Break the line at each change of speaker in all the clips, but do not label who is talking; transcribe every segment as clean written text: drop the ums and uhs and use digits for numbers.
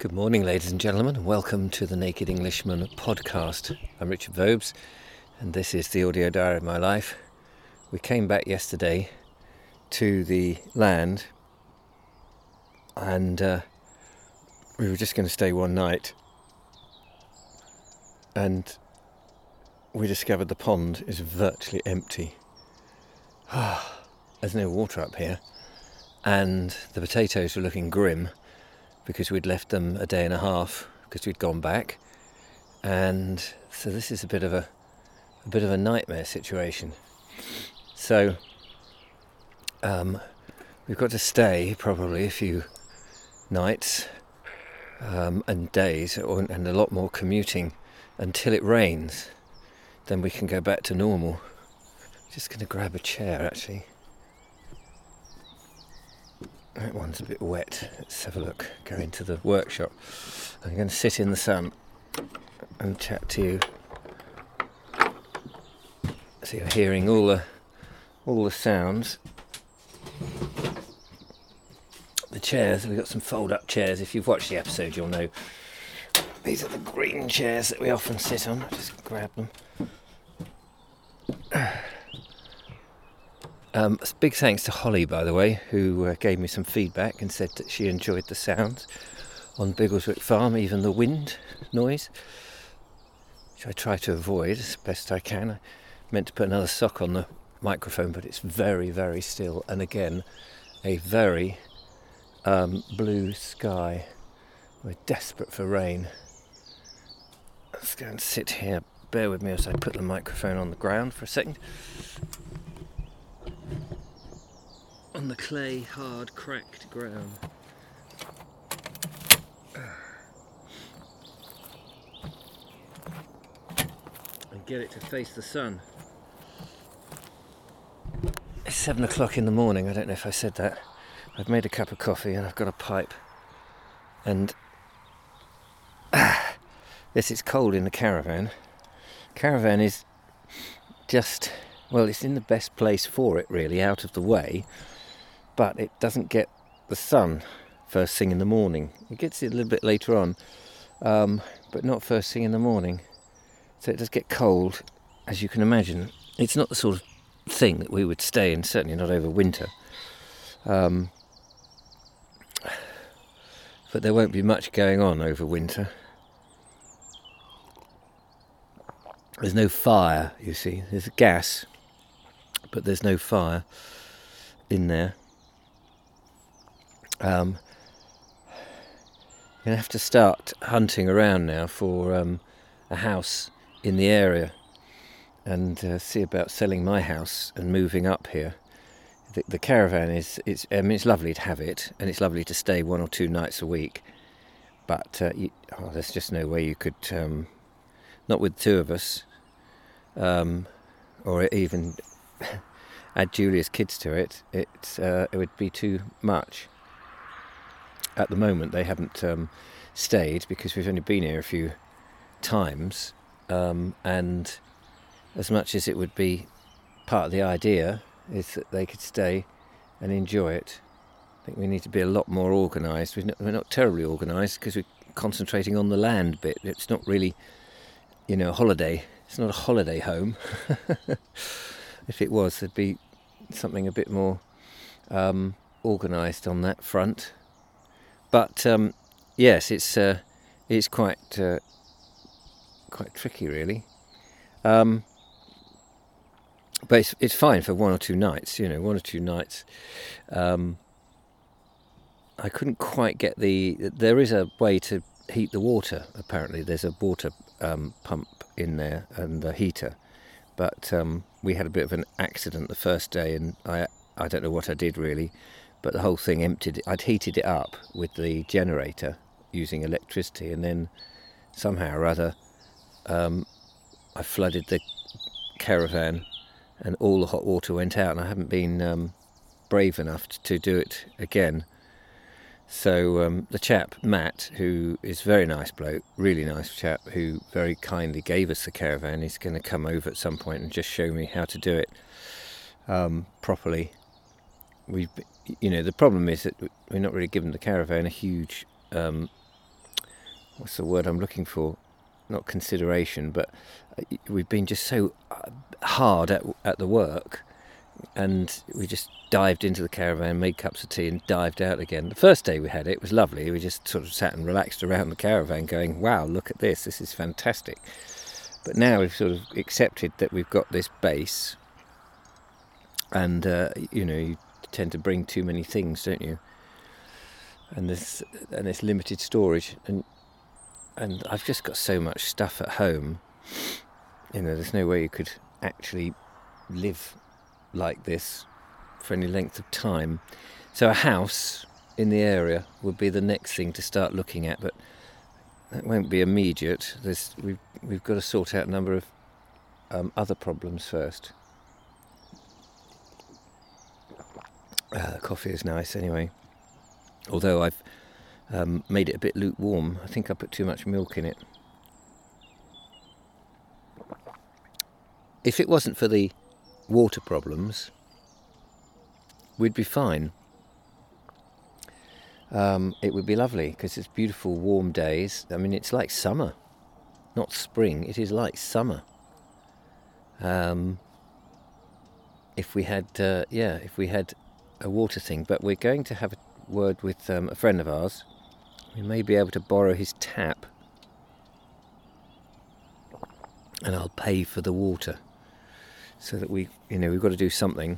Good morning, ladies and gentlemen, and welcome to the Naked Englishman podcast. I'm Richard Vobes, and this is the audio diary of my life. We came back yesterday to the land, and we were just going to stay one night, and we discovered the pond is virtually empty. There's no water up here, and the potatoes were looking grim, because we'd left them a day and a half because we'd gone back, and so this is a bit of a nightmare situation. So we've got to stay probably a few nights and days, and a lot more commuting until it rains. Then we can go back to normal. Just going to grab a chair actually. That one's a bit wet. Let's have a look. Go into the workshop. I'm going to sit in the sun and chat to you. So you're hearing all the sounds. The chairs. We've got some fold-up chairs. If you've watched the episode, you'll know. These are the green chairs that we often sit on. I'll just grab them. Big thanks to Holly, by the way, who gave me some feedback and said that she enjoyed the sounds on Biggleswick Farm, even the wind noise, which I try to avoid as best I can. I meant to put another sock on the microphone, but it's very, very still. And again, a very blue sky. We're desperate for rain. Let's go and sit here. Bear with me as I put the microphone on the ground for a second. On the clay, hard, cracked ground. And get it to face the sun. It's 7 o'clock in the morning. I don't know if I said that. I've made a cup of coffee and I've got a pipe. And yes, it's cold in the caravan. Caravan is just, well, it's in the best place for it really, out of the way. But it doesn't get the sun first thing in the morning. It gets it a little bit later on, but not first thing in the morning. So it does get cold, as you can imagine. It's not the sort of thing that we would stay in, certainly not over winter. But there won't be much going on over winter. There's no fire, you see. There's gas, but there's no fire in there. I'm going to have to start hunting around now for a house in the area and see about selling my house and moving up here. The caravan it's lovely to have it, and it's lovely to stay 1 or 2 nights a week, but there's just no way you could, not with 2 of us, or even add Julia's kids to it. It would be too much. At the moment they haven't stayed because we've only been here a few times, and as much as it would be part of the idea is that they could stay and enjoy it. I think we need to be a lot more organised. We're not terribly organised because we're concentrating on the land bit. It's not really, a holiday. It's not a holiday home. If it was, there'd be something a bit more organised on that front. But yes, it's quite tricky, really. But it's fine for 1 or 2 nights. 1 or 2 nights. I couldn't quite get there is a way to heat the water. Apparently, there's a water pump in there and a heater. But we had a bit of an accident the first day, and I don't know what I did really. But the whole thing emptied. I'd heated it up with the generator using electricity, and then somehow or other I flooded the caravan and all the hot water went out, and I haven't been brave enough to do it again. So the chap, Matt, who is a very nice bloke, really nice chap, who very kindly gave us the caravan, is going to come over at some point and just show me how to do it properly. The problem is that we're not really given the caravan a huge what's the word I'm looking for? Not consideration, but we've been just so hard at the work, and we just dived into the caravan, made cups of tea, and dived out again. The first day we had it was lovely. We just sort of sat and relaxed around the caravan, going, "Wow, look at this! This is fantastic." But now we've sort of accepted that we've got this base, and you tend to bring too many things, don't you? And this limited storage, and I've just got so much stuff at home. There's no way you could actually live like this for any length of time. So a house in the area would be the next thing to start looking at, but that won't be immediate. We've got to sort out a number of other problems first. The coffee is nice anyway, although I've made it a bit lukewarm. I think I put too much milk in it. If it wasn't for the water problems, we'd be fine. It would be lovely because it's beautiful warm days. I mean, it's like summer, not spring. It is like summer. If we had a water thing, but we're going to have a word with a friend of ours. We may be able to borrow his tap, and I'll pay for the water, so that we've got to do something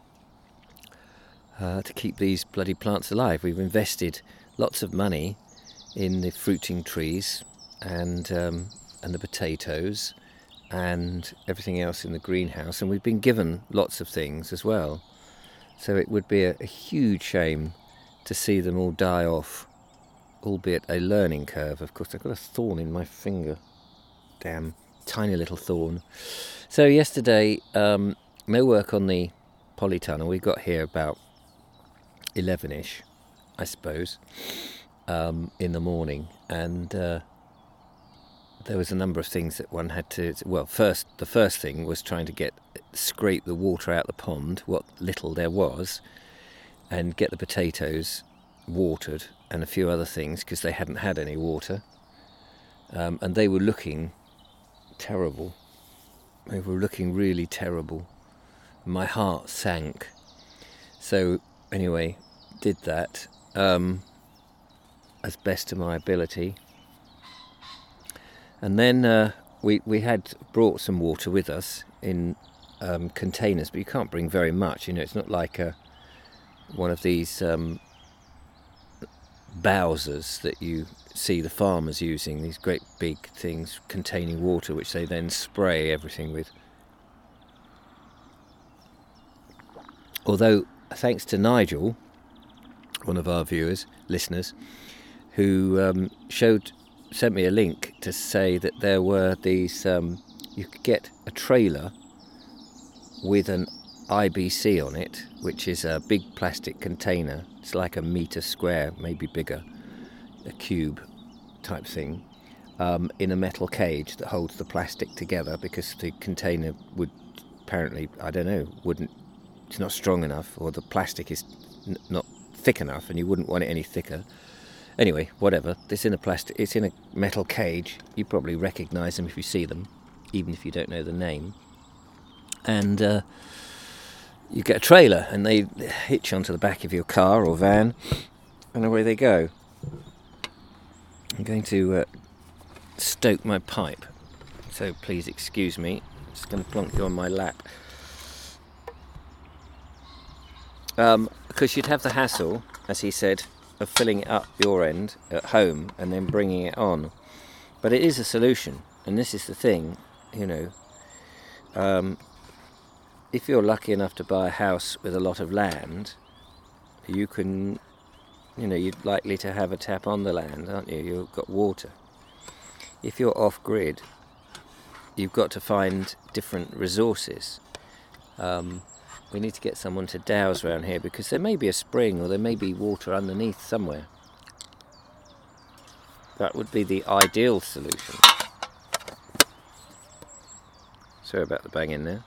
to keep these bloody plants alive. We've invested lots of money in the fruiting trees and the potatoes and everything else in the greenhouse, and we've been given lots of things as well. So it would be a huge shame to see them all die off, albeit a learning curve. Of course, I've got a thorn in my finger. Damn, tiny little thorn. So yesterday, no work on the polytunnel. We got here about 11ish, I suppose, in the morning, and there was a number of things that one had to. Well, the first thing was trying to scrape the water out the pond, what little there was, and get the potatoes watered and a few other things because they hadn't had any water, and they were looking terrible. They were looking really terrible. My heart sank. So anyway, did that as best to my ability, and then we had brought some water with us in containers, but you can't bring very much. It's not like one of these Bowsers that you see the farmers using, these great big things containing water which they then spray everything with. Although, thanks to Nigel, one of our listeners, who sent me a link to say that there were these, you could get a trailer with an IBC on it, which is a big plastic container. It's like a metre square, maybe bigger, a cube type thing, in a metal cage that holds the plastic together, because the container would apparently, it's not strong enough, or the plastic is not thick enough, and you wouldn't want it any thicker. Anyway, whatever. It's in a metal cage. You probably recognise them if you see them, even if you don't know the name. And you get a trailer, and they hitch onto the back of your car or van, and away they go. I'm going to stoke my pipe, so please excuse me. I'm just going to plonk you on my lap. Because you'd have the hassle, as he said, of filling it up your end at home and then bringing it on. But it is a solution, and this is the thing, if you're lucky enough to buy a house with a lot of land, you can, you're likely to have a tap on the land, aren't you? You've got water. If you're off-grid, you've got to find different resources. We need to get someone to dowse around here, because there may be a spring, or there may be water underneath somewhere. That would be the ideal solution. Sorry about the banging there.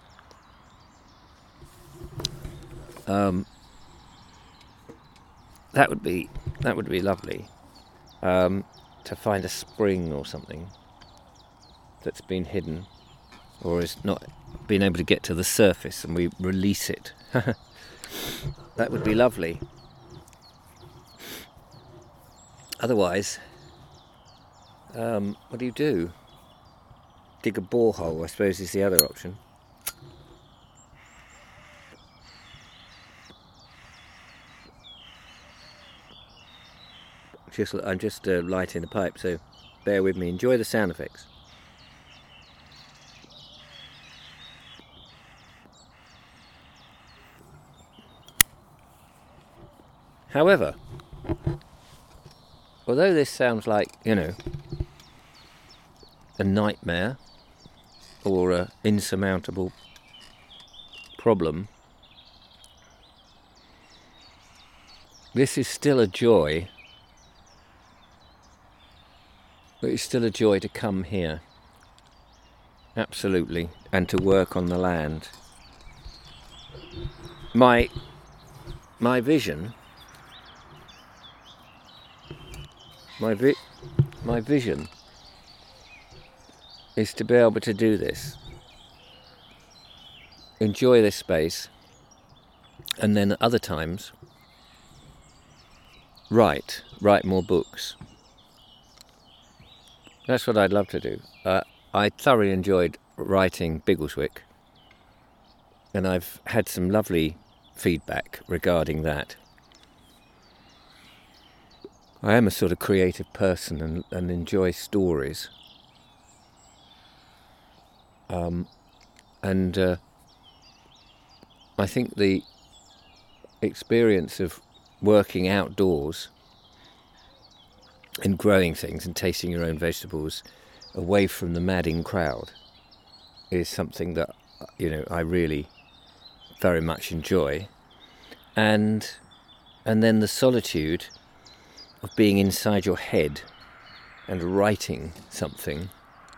That would be lovely. to find a spring or something that's been hidden or is not being able to get to the surface, and we release it. That would be lovely. Otherwise, what do? Dig a borehole, I suppose, is the other option. I'm just lighting the pipe, so bear with me. Enjoy the sound effects. However, although this sounds like, a nightmare or an insurmountable problem, this is still a joy. It is still a joy to come here, absolutely, and to work on the land. My vision, my vision is to be able to do this, enjoy this space, and then at other times write more books. That's what I'd love to do. I thoroughly enjoyed writing Biggleswick, and I've had some lovely feedback regarding that. I am a sort of creative person and enjoy stories. I think the experience of working outdoors and growing things and tasting your own vegetables away from the madding crowd is something that, I really very much enjoy. And then the solitude of being inside your head and writing something,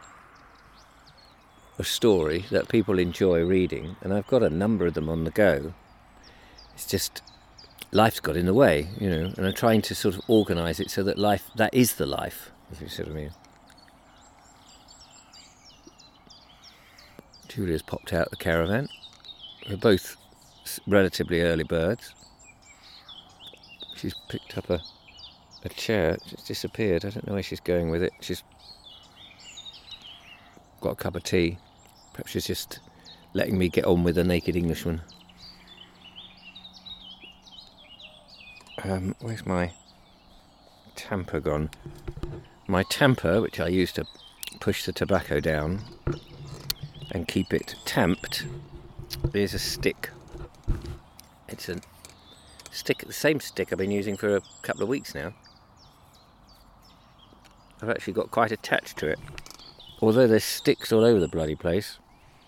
a story that people enjoy reading, and I've got a number of them on the go. It's just life's got in the way, and I'm trying to sort of organise it so that that is the life, if you see what I mean. Julia's popped out the caravan. We're both relatively early birds. She's picked up a chair. It's disappeared. I don't know where she's going with it. She's got a cup of tea. Perhaps she's just letting me get on with the Naked Englishman. Where's my tamper gone? My tamper, which I use to push the tobacco down and keep it tamped, is a stick. It's a stick, the same stick I've been using for a couple of weeks now. I've actually got quite attached to it. Although there's sticks all over the bloody place,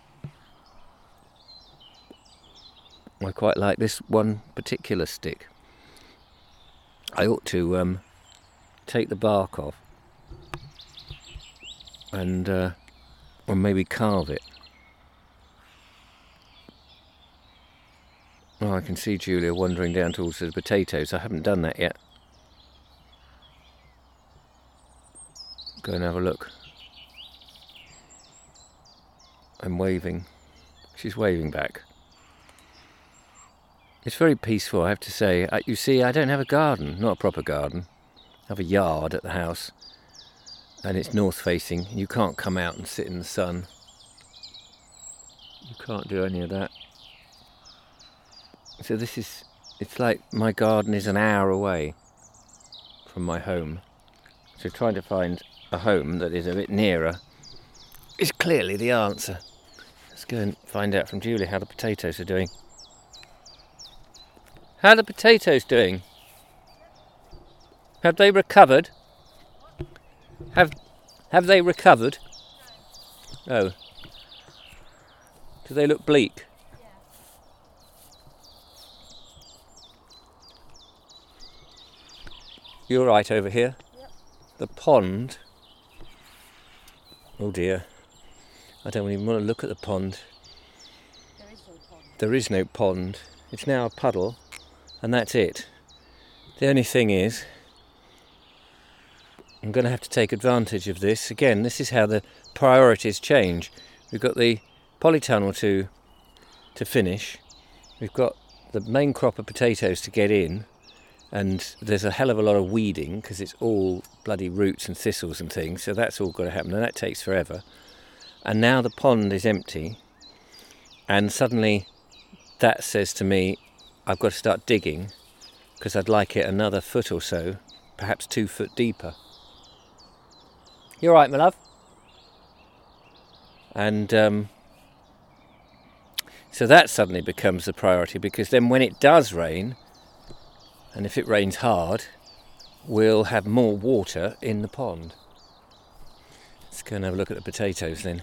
I quite like this one particular stick. I ought to take the bark off and or maybe carve it. Oh, I can see Julia wandering down towards the potatoes. I haven't done that yet. Go and have a look. I'm waving. She's waving back. It's very peaceful, I have to say. You see, I don't have a garden, not a proper garden. I have a yard at the house, and it's north facing. You can't come out and sit in the sun. You can't do any of that. So it's like my garden is an hour away from my home. So trying to find a home that is a bit nearer is clearly the answer. Let's go and find out from Julie how the potatoes are doing. How are the potatoes doing? Have they recovered? Have they recovered? Oh. Do they look bleak?
Yeah.
You're right over here.
Yep.
The pond. Oh dear. I don't even want to look at the pond.
There is no pond.
There is no pond. It's now a puddle, and that's it. The only thing is, I'm going to have to take advantage of this. Again, this is how the priorities change. We've got the polytunnel to finish. We've got the main crop of potatoes to get in, and there's a hell of a lot of weeding because it's all bloody roots and thistles and things, so that's all got to happen, and that takes forever. And now the pond is empty, and suddenly that says to me I've got to start digging because I'd like it another foot or so, perhaps 2 foot deeper. You all right, my love? And so that suddenly becomes the priority, because then when it does rain, and if it rains hard, we'll have more water in the pond. Let's go and have a look at the potatoes then.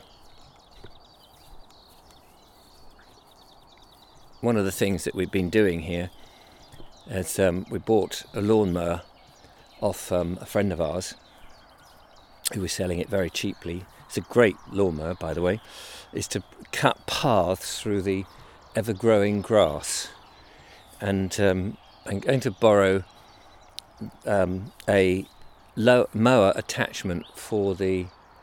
One of the things that we've been doing here is we bought a lawnmower off a friend of ours who was selling it very cheaply. It's a great lawnmower, by the way. Is to cut paths through the ever-growing grass. And I'm going to borrow a mower attachment for the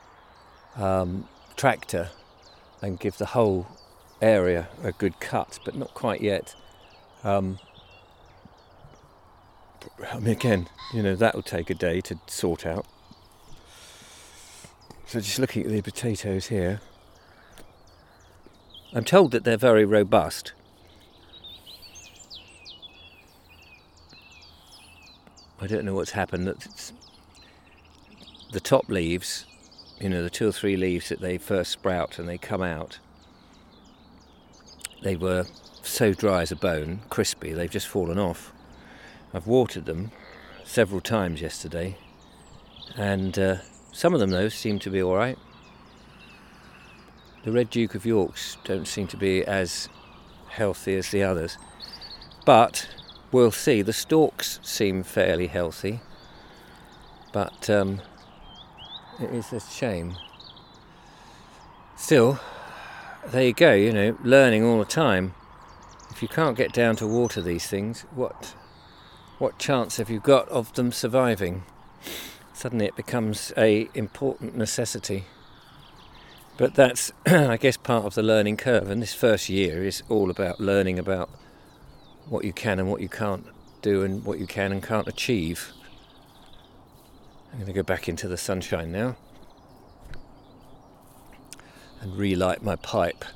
tractor and give the whole area a good cut, but not quite yet. I mean, again, that will take a day to sort out. So just looking at the potatoes here, I'm told that they're very robust. I don't know what's happened. The top leaves, the 2 or 3 leaves that they first sprout and they come out, they were so dry as a bone, crispy, they've just fallen off. I've watered them several times yesterday, and some of them, though, seem to be all right. The Red Duke of Yorks don't seem to be as healthy as the others, but we'll see. The stalks seem fairly healthy, but it is a shame. Still, there you go, learning all the time. If you can't get down to water these things, what chance have you got of them surviving? Suddenly it becomes a important necessity. But that's, I guess, part of the learning curve. And this first year is all about learning about what you can and what you can't do and what you can and can't achieve. I'm going to go back into the sunshine now and relight my pipe.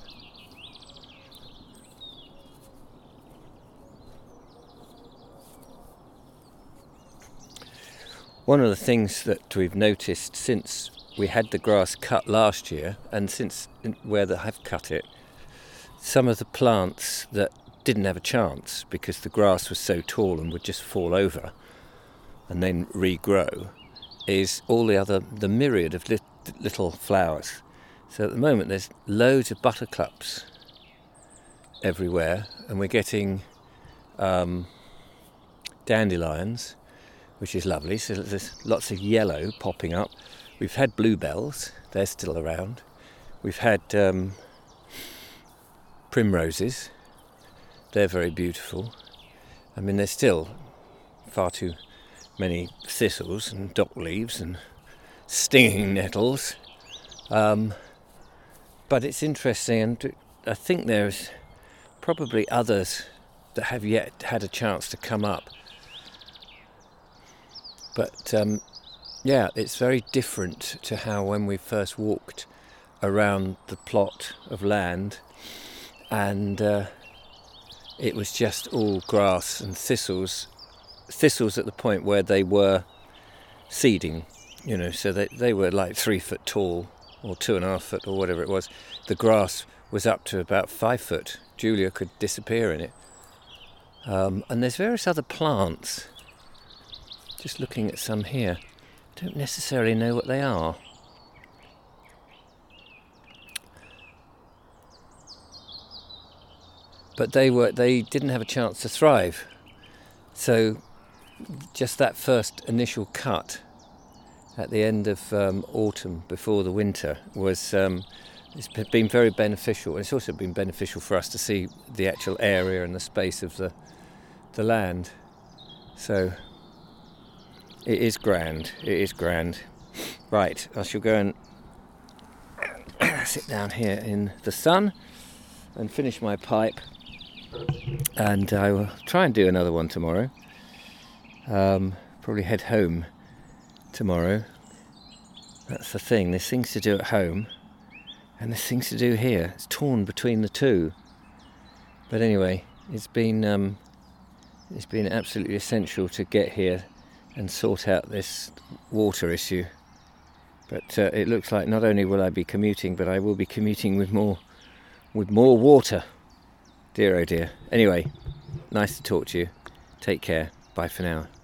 One of the things that we've noticed since we had the grass cut last year, and since where they have cut it, some of the plants that didn't have a chance because the grass was so tall and would just fall over and then regrow, is all the myriad of little flowers. So at the moment there's loads of buttercups everywhere, and we're getting dandelions, which is lovely. So there's lots of yellow popping up. We've had bluebells, they're still around. We've had primroses, they're very beautiful. I mean, there's still far too many thistles and dock leaves and stinging nettles. But it's interesting, and I think there's probably others that have yet had a chance to come up. But yeah, it's very different to how when we first walked around the plot of land and it was just all grass and thistles at the point where they were seeding, so they were like 3 foot tall or 2.5 foot or whatever it was. The grass was up to about 5 foot. Julia could disappear in it. And there's various other plants. Just looking at some here. Don't necessarily know what they are. But they didn't have a chance to thrive. So just that first initial cut at the end of autumn before the winter was it's been very beneficial. It's also been beneficial for us to see the actual area and the space of the land. So It is grand. It is grand. Right, I shall go and sit down here in the sun and finish my pipe, and I will try and do another one tomorrow. Probably head home tomorrow. That's the thing. There's things to do at home and there's things to do here. It's torn between the two. But anyway, it's been absolutely essential to get here and sort out this water issue. But it looks like not only will I be commuting, but I will be commuting with more water. Dear oh dear. Anyway, nice to talk to you. Take care. Bye for now.